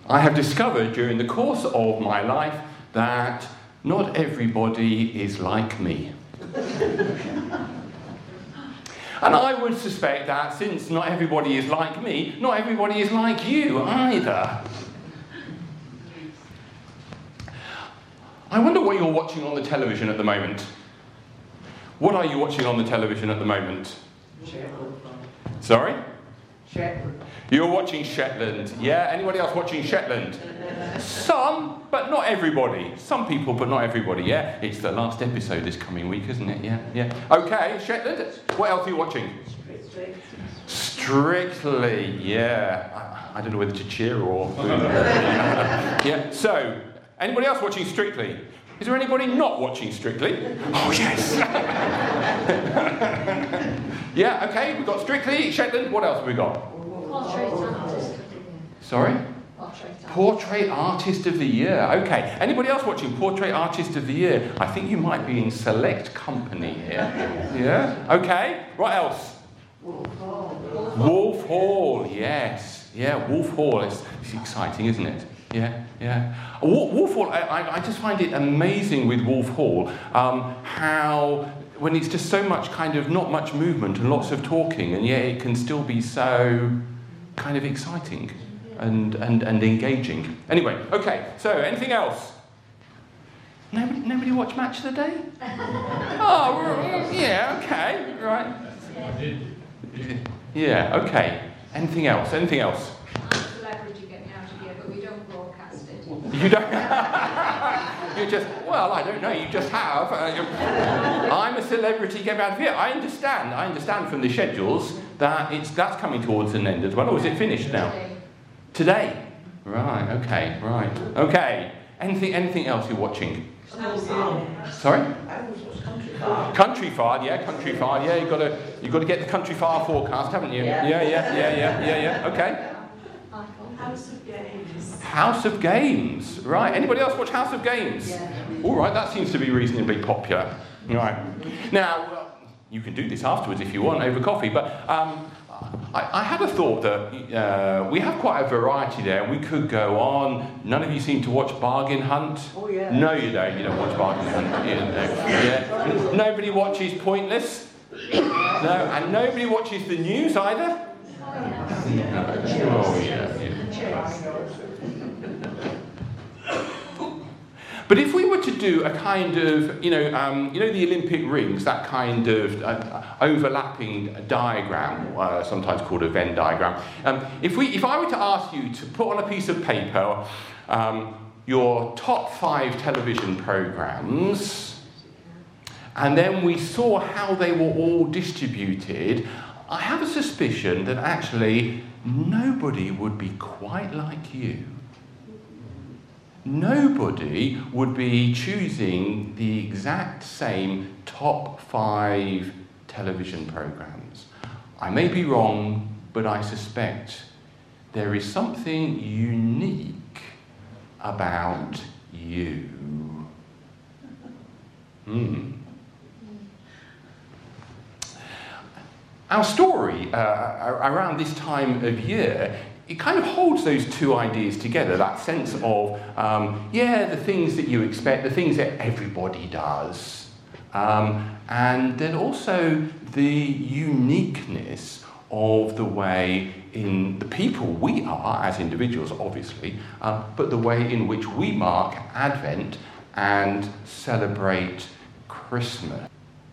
I have discovered during the course of my life that not everybody is like me. And I would suspect that since not everybody is like me, not everybody is like you either. I wonder what you're watching on the television at the moment. What are you watching on the television at the moment? Shetland. Sorry? Shetland. You're watching Shetland. Yeah? Anybody else watching Shetland? Some, but not everybody. Some people, but not everybody. Yeah? It's the last episode this coming week, isn't it? Yeah? Yeah. Okay, Shetland. What else are you watching? Strictly. Yeah. I don't know whether to cheer or... Yeah. So, anybody else watching Strictly? Is there anybody not watching Strictly? Oh, yes. Yeah, okay, we've got Strictly, Shetland. What else have we got? Portrait artist. Sorry? Portrait Artist of the Year. Okay. Anybody else watching Portrait Artist of the Year? I think you might be in select company here. Yeah? Okay. What else? Wolf Hall. Yes. Yeah, Wolf Hall. It's exciting, isn't it? Yeah, yeah. Wolf Hall, I just find it amazing with Wolf Hall how, when it's just so much kind of not much movement and lots of talking, and yet it can still be so kind of exciting and engaging. Anyway, okay, so anything else? Nobody watch Match of the Day? Oh, yeah, okay, right. Yeah, okay. Anything else? Anything else? Celebrity get me out of here, but we don't broadcast it. You don't? You just, well, I don't know, you just have. I'm a celebrity, get me out of here. I understand from the schedules that that's coming towards an end as well. Or is it finished now? Today? Right, okay, right. Okay. Anything else you're watching? Sorry? Country Fire, yeah, Country Fire, yeah. You've got to get the Country Fire forecast, haven't you? Yeah. Okay. House of Games. House of Games, right. Anybody else watch House of Games? Yeah. All right, that seems to be reasonably popular. Right. Now, you can do this afterwards if you want, over coffee, but I had a thought that we have quite a variety there, and we could go on. None of you seem to watch Bargain Hunt? Oh, yeah. No, you don't. You don't watch Bargain Hunt. Yeah. Nobody watches Pointless? No, and nobody watches the news either? Oh, yeah. But if we were to do a kind of, the Olympic rings, that kind of overlapping diagram, sometimes called a Venn diagram. If I were to ask you to put on a piece of paper your top 5 television programs, and then we saw how they were all distributed, I have a suspicion that actually nobody would be quite like you. Nobody would be choosing the exact same top 5 television programs. I may be wrong, but I suspect there is something unique about you. Our story around this time of year, it kind of holds those two ideas together, that sense of, the things that you expect, the things that everybody does, and then also the uniqueness of the way in the people we are as individuals, obviously, but the way in which we mark Advent and celebrate Christmas.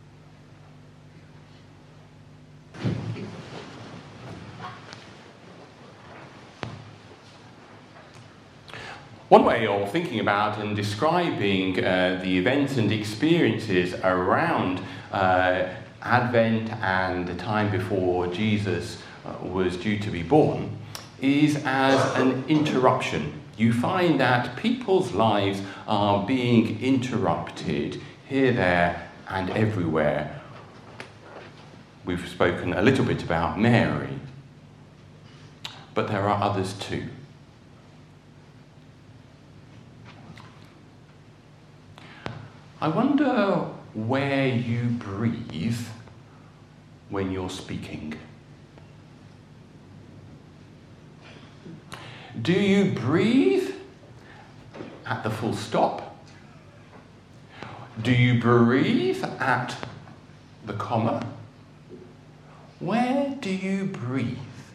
One way of thinking about and describing the events and experiences around Advent and the time before Jesus was due to be born is as an interruption. You find that people's lives are being interrupted here, there, and everywhere. We've spoken a little bit about Mary, but there are others too. I wonder where you breathe when you're speaking. Do you breathe at the full stop? Do you breathe at the comma? Where do you breathe?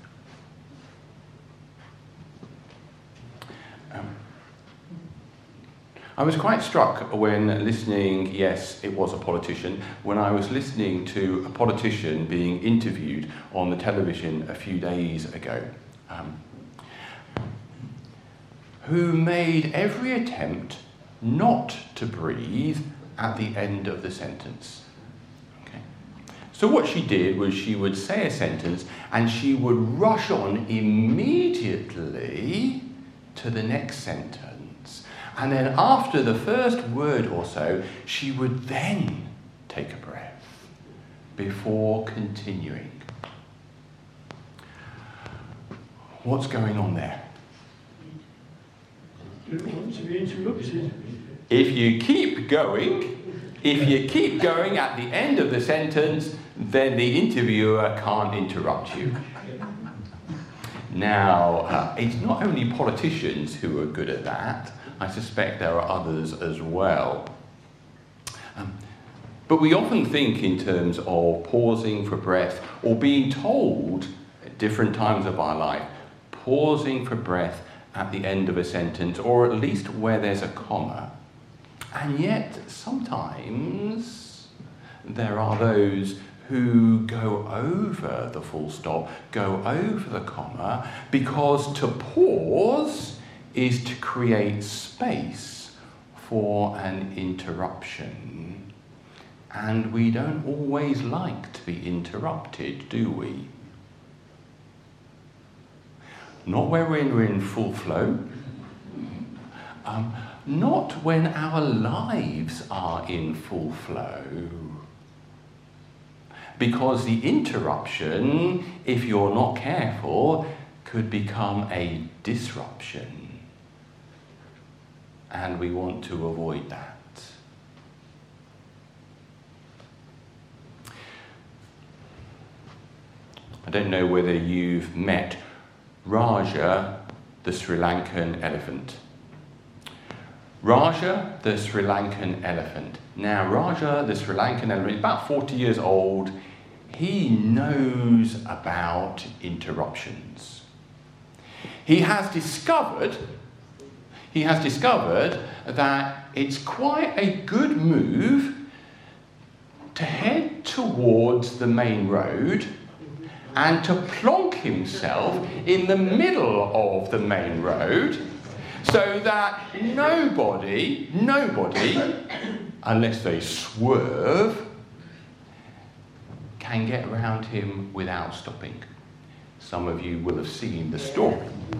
I was quite struck when listening, yes, it was a politician, when I was listening to a politician being interviewed on the television a few days ago, who made every attempt not to breathe at the end of the sentence. Okay. So what she did was she would say a sentence and she would rush on immediately to the next sentence. And then after the first word or so, she would then take a breath before continuing. What's going on there? If you keep going at the end of the sentence, then the interviewer can't interrupt you. Now, it's not only politicians who are good at that. I suspect there are others as well. But we often think in terms of pausing for breath or being told at different times of our life, pausing for breath at the end of a sentence or at least where there's a comma. And yet sometimes there are those who go over the full stop, go over the comma, because to pause is to create space for an interruption. And we don't always like to be interrupted, do we? Not when we're in full flow. Not when our lives are in full flow. Because the interruption, if you're not careful, could become a disruption. And we want to avoid that. I don't know whether you've met Raja, the Sri Lankan elephant. Raja, the Sri Lankan elephant. Now, Raja, the Sri Lankan elephant, is about 40 years old. He knows about interruptions. He has discovered that it's quite a good move to head towards the main road and to plonk himself in the middle of the main road so that nobody, unless they swerve, can get around him without stopping. Some of you will have seen the story.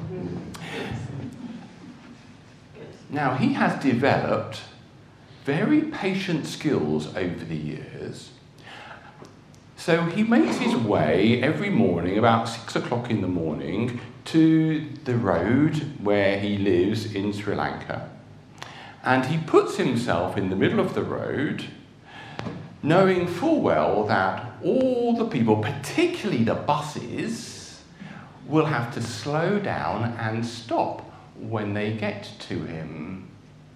Now, he has developed very patient skills over the years. So he makes his way every morning, about 6 o'clock in the morning, to the road where he lives in Sri Lanka. And he puts himself in the middle of the road, knowing full well that all the people, particularly the buses, will have to slow down and stop when they get to him.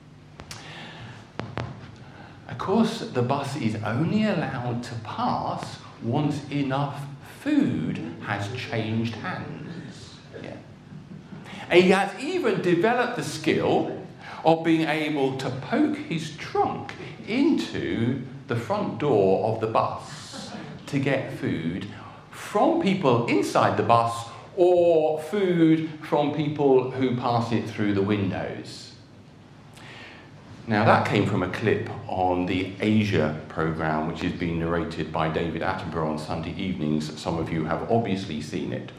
Of course, the bus is only allowed to pass once enough food has changed hands. Yeah. And he has even developed the skill of being able to poke his trunk into the front door of the bus to get food from people inside the bus or food from people who pass it through the windows. Now that came from a clip on the Asia programme, which is being narrated by David Attenborough on Sunday evenings. Some of you have obviously seen it.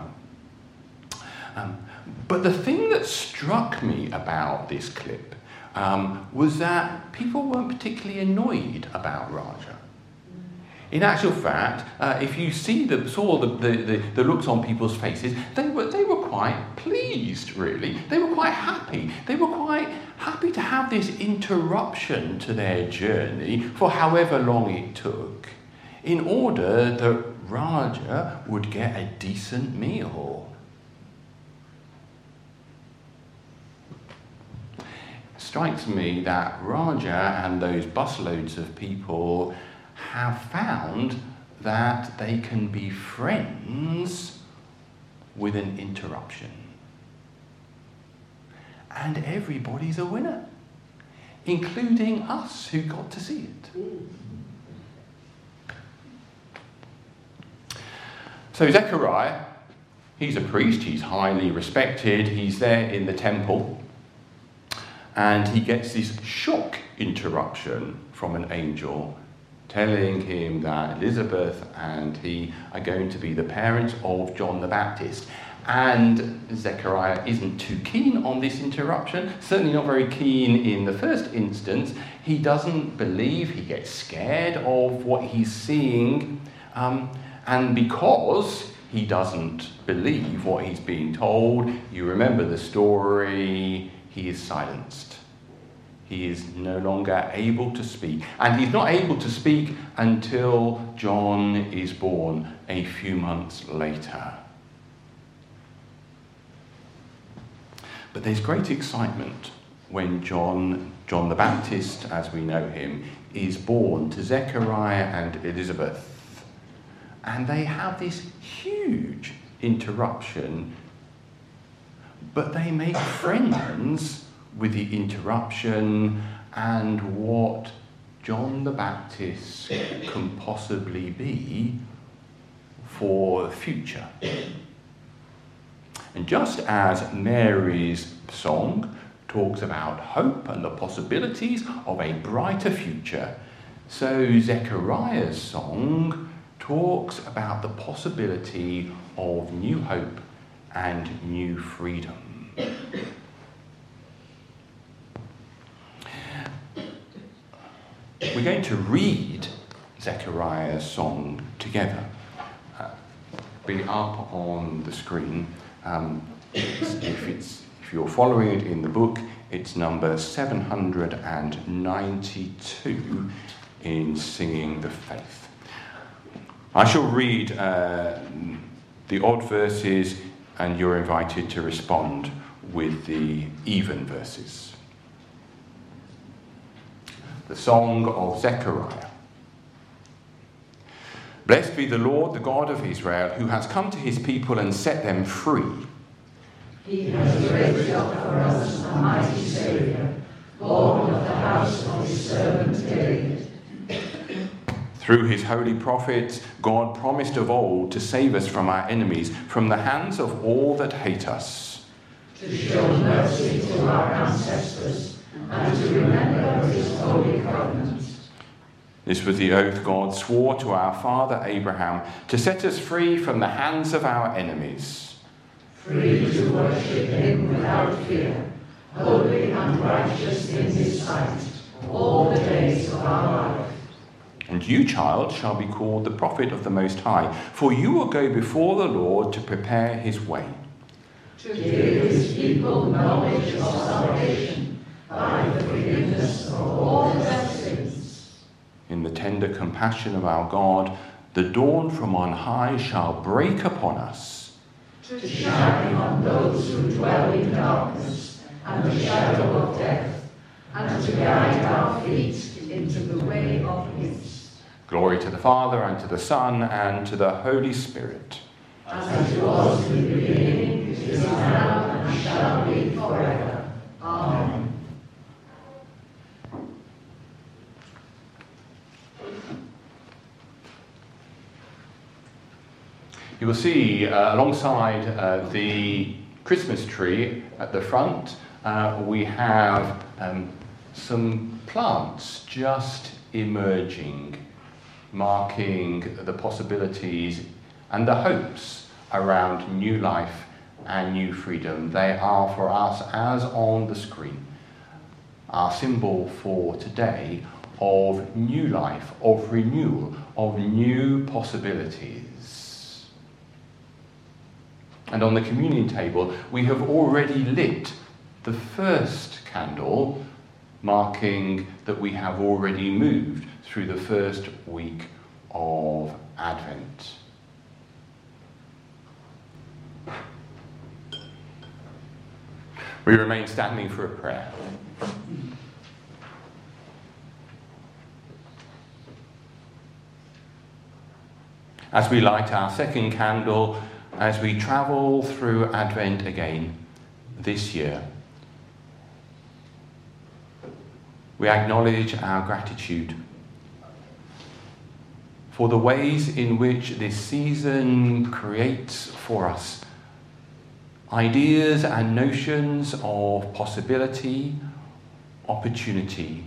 But the thing that struck me about this clip was that people weren't particularly annoyed about Raja. In actual fact, if you saw the looks on people's faces, they were quite pleased, really. They were quite happy. They were quite happy to have this interruption to their journey for however long it took, in order that Raja would get a decent meal. strikes me that Raja and those busloads of people have found that they can be friends with an interruption. And everybody's a winner, including us who got to see it. So Zechariah, he's a priest, he's highly respected, he's there in the temple, and he gets this shock interruption from an angel telling him that Elizabeth and he are going to be the parents of John the Baptist. And Zechariah isn't too keen on this interruption, certainly not very keen in the first instance. He doesn't believe, he gets scared of what he's seeing, and because he doesn't believe what he's being told, you remember the story, he is silenced. He is no longer able to speak. And he's not able to speak until John is born a few months later. But there's great excitement when John the Baptist, as we know him, is born to Zechariah and Elizabeth. And they have this huge interruption, but they make friends with the interruption and what John the Baptist can possibly be for the future. And just as Mary's song talks about hope and the possibilities of a brighter future, so Zechariah's song talks about the possibility of new hope and new freedom. We're going to read Zechariah's song together. Be up on the screen. If you're following it in the book, it's number 792 in Singing the Faith. I shall read the odd verses, and you're invited to respond with the even verses. The Song of Zechariah. Blessed be the Lord, the God of Israel, who has come to his people and set them free. He has raised up for us a mighty Saviour, born of the house of his servant David. Through his holy prophets, God promised of old to save us from our enemies, from the hands of all that hate us. To show mercy to our ancestors, and to remember his holy covenant. This was the oath God swore to our father Abraham, to set us free from the hands of our enemies. Free to worship him without fear, holy and righteous in his sight, all the days of our life. And you, child, shall be called the prophet of the Most High, for you will go before the Lord to prepare his way. To give his people knowledge of salvation, by the forgiveness of all their sins. In the tender compassion of our God, the dawn from on high shall break upon us. To shine on those who dwell in darkness and the shadow of death, and to guide our feet into the way of peace. Glory to the Father, and to the Son, and to the Holy Spirit. As it was in the beginning, is now, and shall be forever. Amen. You will see alongside the Christmas tree at the front, we have some plants just emerging, marking the possibilities and the hopes around new life and new freedom. They are for us, as on the screen, our symbol for today of new life, of renewal, of new possibilities. And on the communion table, we have already lit the first candle, marking that we have already moved through the first week of Advent. We remain standing for a prayer. As we light our second candle, as we travel through Advent again this year, we acknowledge our gratitude for the ways in which this season creates for us ideas and notions of possibility, opportunity,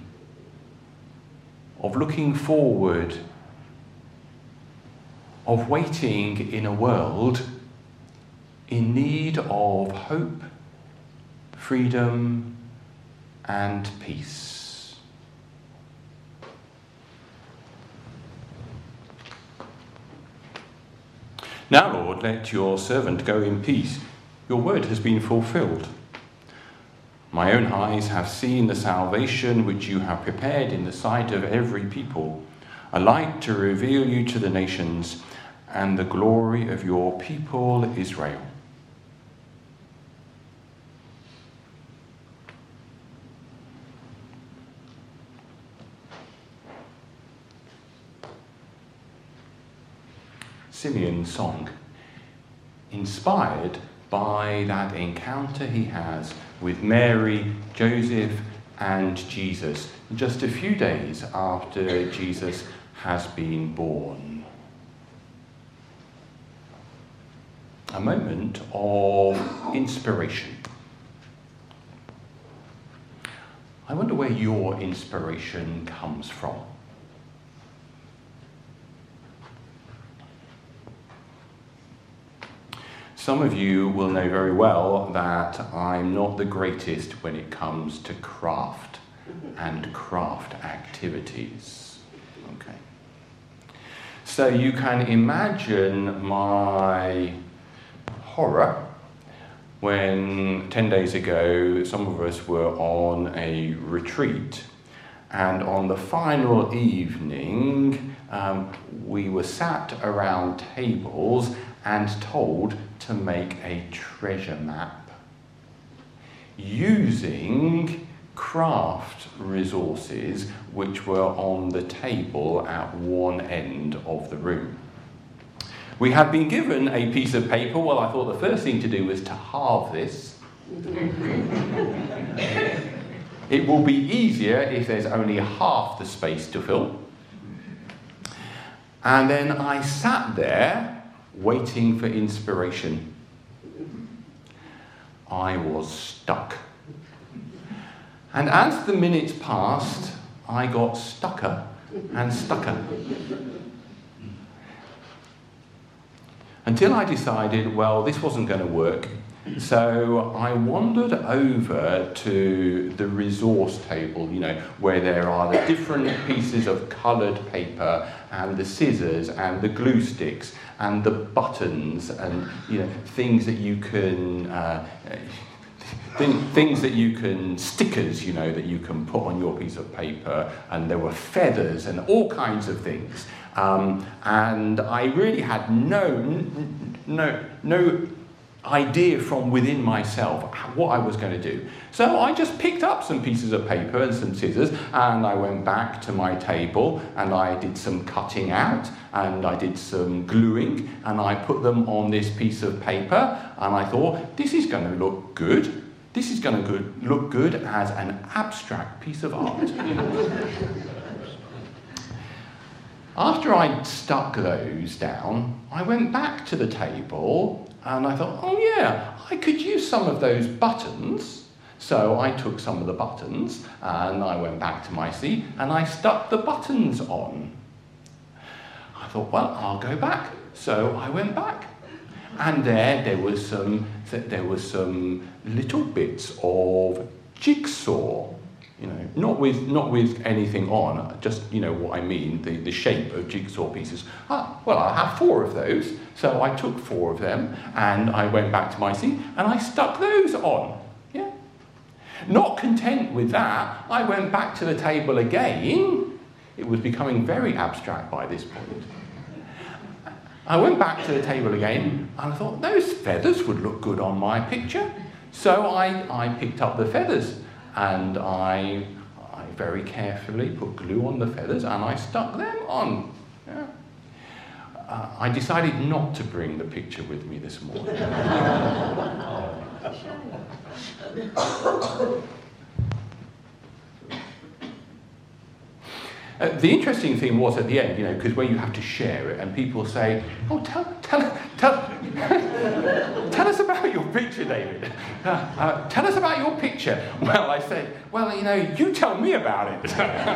of looking forward, of waiting in a world in need of hope, freedom, and peace. Now, Lord, let your servant go in peace. Your word has been fulfilled. My own eyes have seen the salvation which you have prepared in the sight of every people, a light to reveal you to the nations, and the glory of your people Israel. Simeon's song, inspired by that encounter he has with Mary, Joseph, and Jesus, just a few days after Jesus has been born. A moment of inspiration. I wonder where your inspiration comes from. Some of you will know very well that I'm not the greatest when it comes to craft and craft activities. Okay. So you can imagine my horror when 10 days ago some of us were on a retreat, and on the final evening we were sat around tables and told to make a treasure map using craft resources which were on the table at one end of the room. We had been given a piece of paper. Well, I thought the first thing to do was to halve this. It will be easier if there's only half the space to fill. And then I sat there waiting for inspiration. I was stuck. And as the minutes passed, I got stucker and stucker. Until I decided, well, this wasn't going to work. So I wandered over to the resource table, where there are the different pieces of coloured paper and the scissors and the glue sticks and the buttons and things that you can stickers that you can put on your piece of paper, and there were feathers and all kinds of things, and I really had no idea from within myself what I was going to do. So I just picked up some pieces of paper and some scissors, and I went back to my table and I did some cutting out and I did some gluing, and I put them on this piece of paper, and I thought, this is going to look good. This is going to look good as an abstract piece of art. After I'd stuck those down, I went back to the table and I thought, oh yeah, I could use some of those buttons. So I took some of the buttons and I went back to my seat and I stuck the buttons on. I thought, well, I'll go back. So I went back. And there was some little bits of jigsaw. Not with anything on, just, what I mean, the shape of jigsaw pieces. Well, I have 4 of those, so I took 4 of them, and I went back to my seat, and I stuck those on, yeah? Not content with that, I went back to the table again. It was becoming very abstract by this point. I went back to the table again, and I thought, those feathers would look good on my picture. So I picked up the feathers, and I very carefully put glue on the feathers, and I stuck them on. Yeah. I decided not to bring the picture with me this morning. The interesting thing was at the end, because where you have to share it, and people say, "Oh, tell us about your picture, David. Tell us about your picture." Well, I said, "Well, you tell me about it."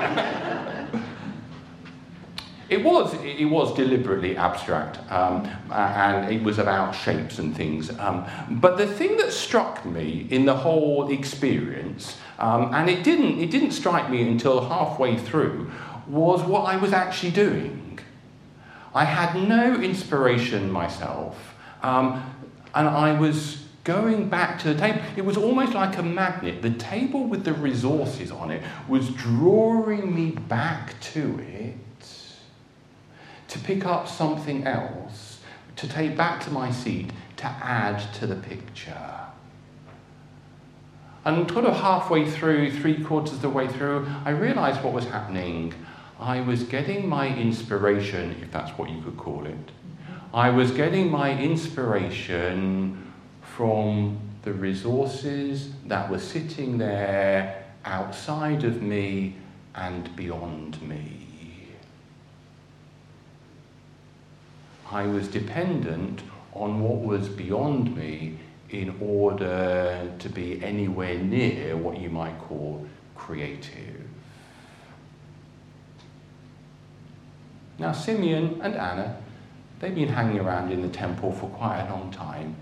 It was deliberately abstract, and it was about shapes and things. But the thing that struck me in the whole experience, and it didn't strike me until halfway through, was what I was actually doing. I had no inspiration myself, and I was going back to the table. It was almost like a magnet. The table with the resources on it was drawing me back to it, to pick up something else, to take back to my seat, to add to the picture. And sort of halfway through, 3/4 of the way through, I realised what was happening. I was getting my inspiration, if that's what you could call it. I was getting my inspiration from the resources that were sitting there outside of me and beyond me. I was dependent on what was beyond me in order to be anywhere near what you might call creative. Now, Simeon and Anna, they've been hanging around in the temple for quite a long time,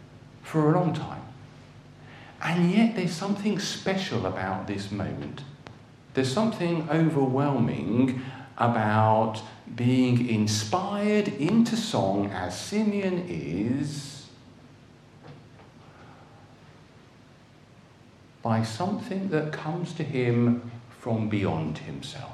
And yet there's something special about this moment. There's something overwhelming about being inspired into song as Simeon is by something that comes to him from beyond himself.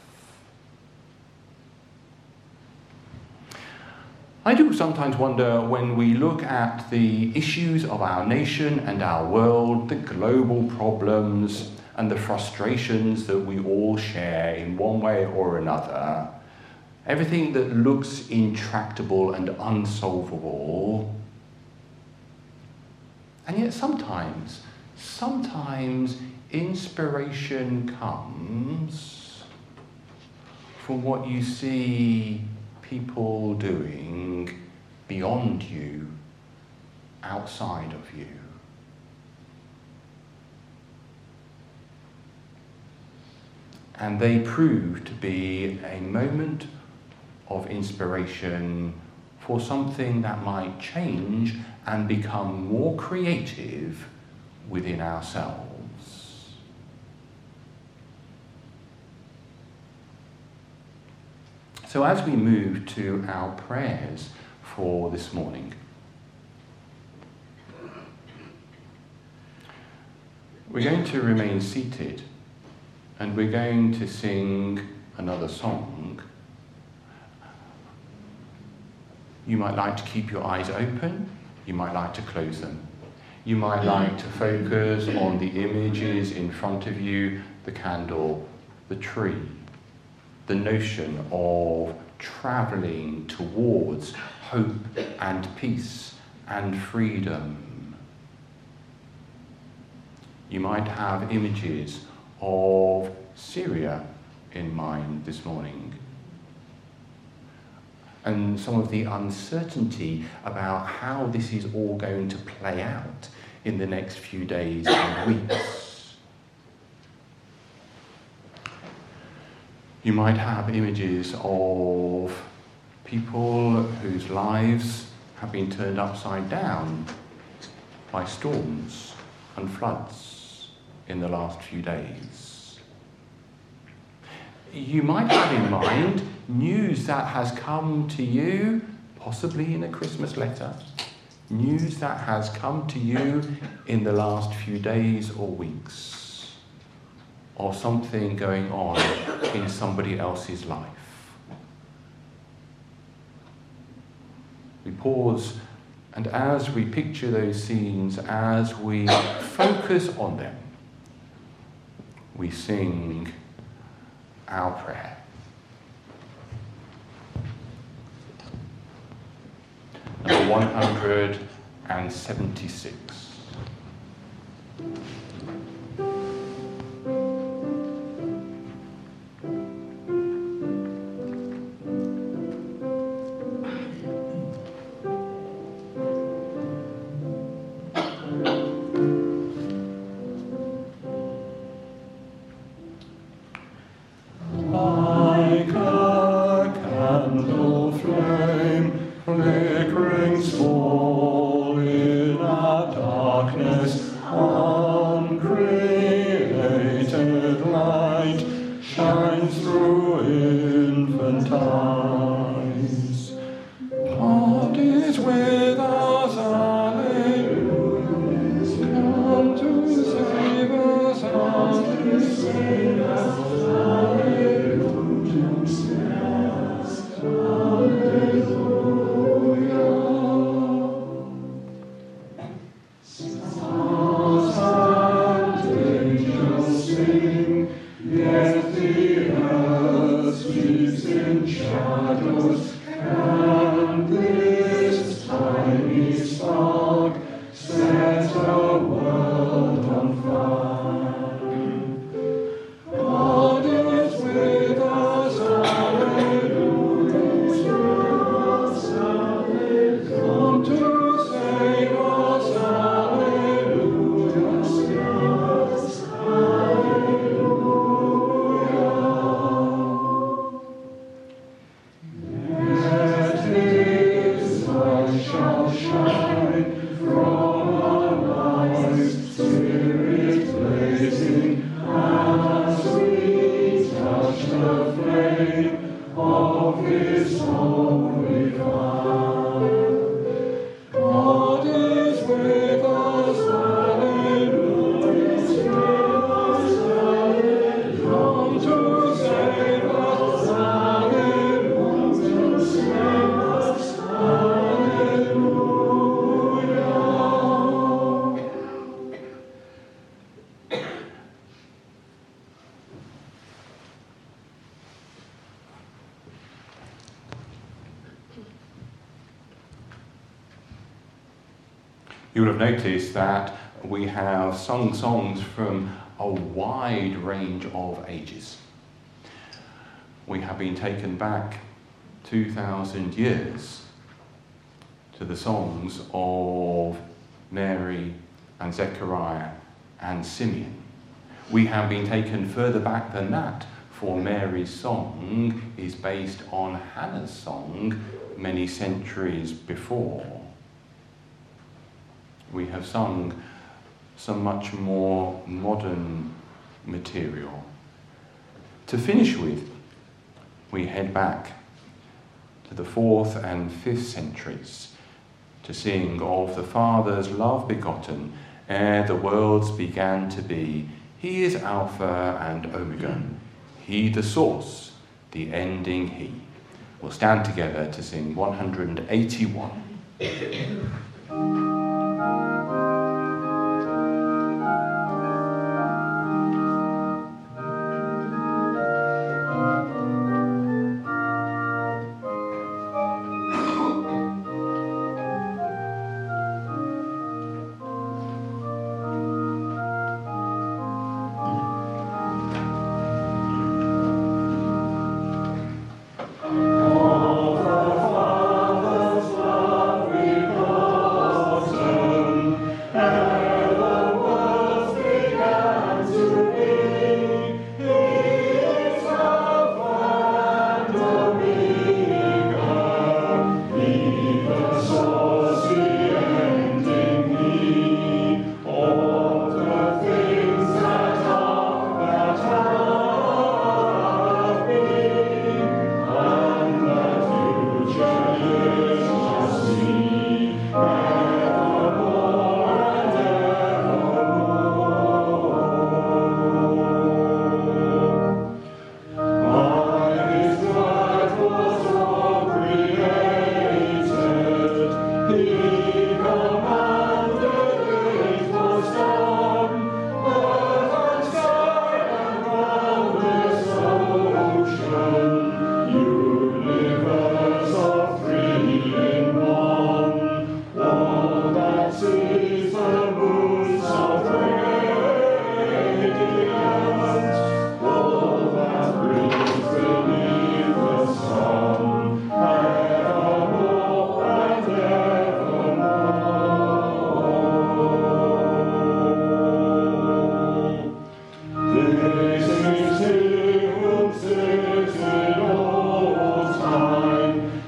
I do sometimes wonder, when we look at the issues of our nation and our world, the global problems and the frustrations that we all share in one way or another, everything that looks intractable and unsolvable, and yet sometimes inspiration comes from what you see people doing beyond you, outside of you. And they prove to be a moment of inspiration for something that might change and become more creative within ourselves. So as we move to our prayers for this morning, we're going to remain seated and we're going to sing another song. You might like to keep your eyes open, you might like to close them. You might like to focus on the images in front of you, the candle, the tree, the notion of travelling towards hope and peace and freedom. You might have images of Syria in mind this morning, and some of the uncertainty about how this is all going to play out in the next few days and weeks. You might have images of people whose lives have been turned upside down by storms and floods in the last few days. You might have in mind news that has come to you, possibly in a Christmas letter, news that has come to you in the last few days or weeks, or something going on in somebody else's life. We pause And as we picture those scenes, as we focus on them, we sing our prayer. Number 176. You will have noticed that we have sung songs from a wide range of ages. We have been taken back 2,000 years to the songs of Mary and Zechariah and Simeon. We have been taken further back than that, for Mary's song is based on Hannah's song many centuries before. We have sung some much more modern material. To finish with, we head back to the 4th and 5th centuries to sing of the Father's love begotten ere the worlds began to be. He is Alpha and Omega, He the source, the ending He. We'll stand together to sing 181. Oh, the Father's love we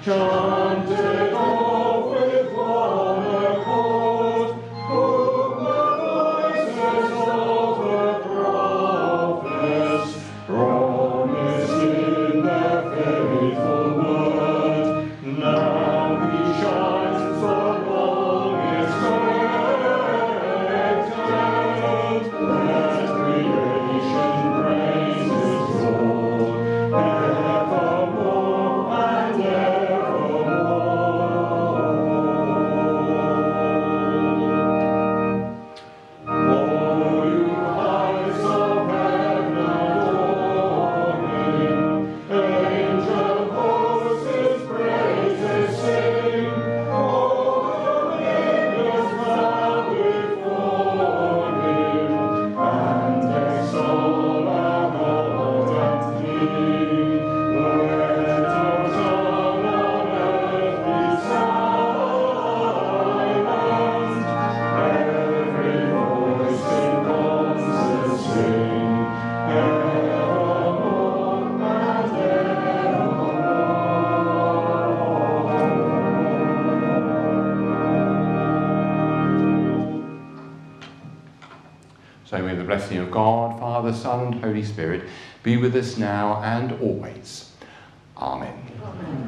chanted off with one accord, whom the voices of the prophets promised in their faithful word. Now he shines among its spectators. Let creation praise his Lord evermore and evermore. Oh, you heights of heaven adoring, angel hosts his praises sing. All the angels bow before him and extol our Lord and King. Let our tongue on earth be silent, every voice in concert sing, evermore and evermore. So may the blessing of God, Father, Son, and Holy Spirit be with us now and always. Amen. Amen.